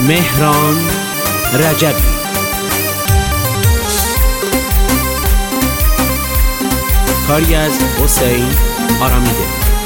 مهران رجبی. کاری از حسین آرامیده.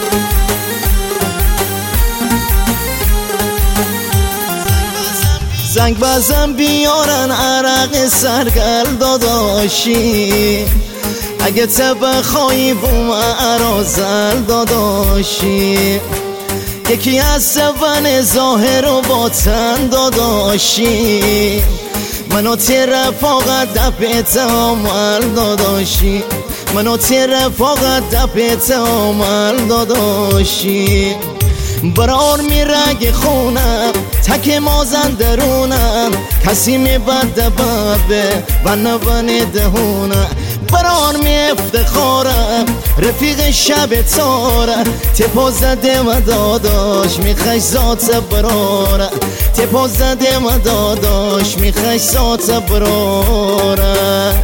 زنگ بزن بیارن عرق سرگل داداشی، اگه تو بخوایی بوم ارازل داداشی، یکی از سون ظاهر و باطن داداشی، منو تی رفاقت دپت عمل داداشی، منو تی رفاقت دپت عمل داداشی. برار میرگ خونم تک مازن درونم، کسی میبد بده و نبنی دهونم. برار می افتخارم رفیق شب تاره، تپا زده و داداش میخوای ذات براره، تپا زده و داداش میخوای ذات براره.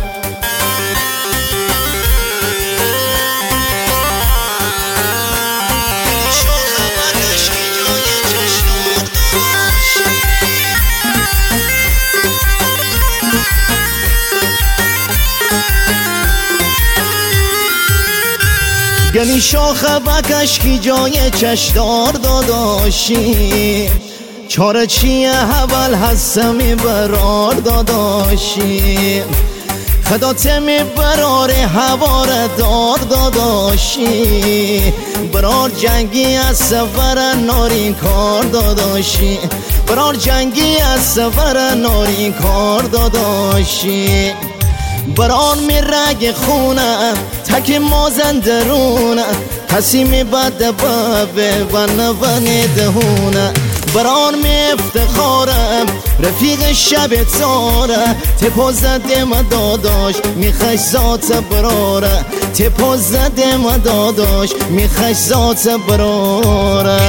گلی شاخ بکشکی جای چشدار داداشی، چاره چیه اول هستمی برار داداشی، خدات می برار هوار دار داداشی، برار جنگی از سفر نارین کار داداشی، برار جنگی از سفر نارین کار داداشی. بران می رگ خونم تک مازن درونم، کسی می بده بابه و نبنی دهونه. بران می افتخارم رفیق شب تاره، تپا زده و داداش میخوای ذات براره، تپا زده و داداش میخوای ذات براره.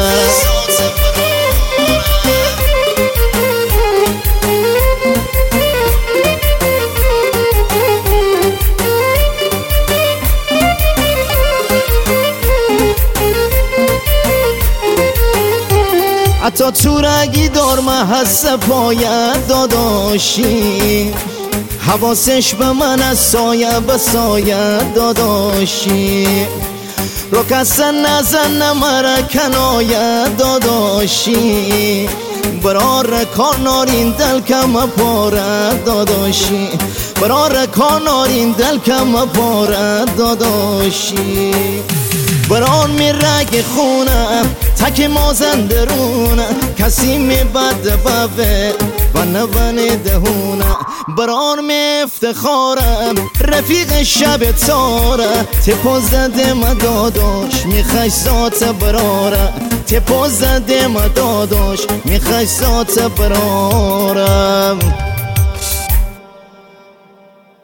حتی تو رگی دار محس پاید داداشی، حواسش به من از سایه به سایه داداشی، رو کسن نزن مرا کنایت داداشی، برار کانارین دل کم پاره داداشی، برار کانارین دل کم پاره داداشی. بران می رگ خونم تک مازن درونم، کسی می بد بابه و نبنی دهونم. بران می افتخارم رفیق شب تاره، تپا زده ما داداش میخوای ذات براره، تپا زده ما داداش میخوای ذات براره.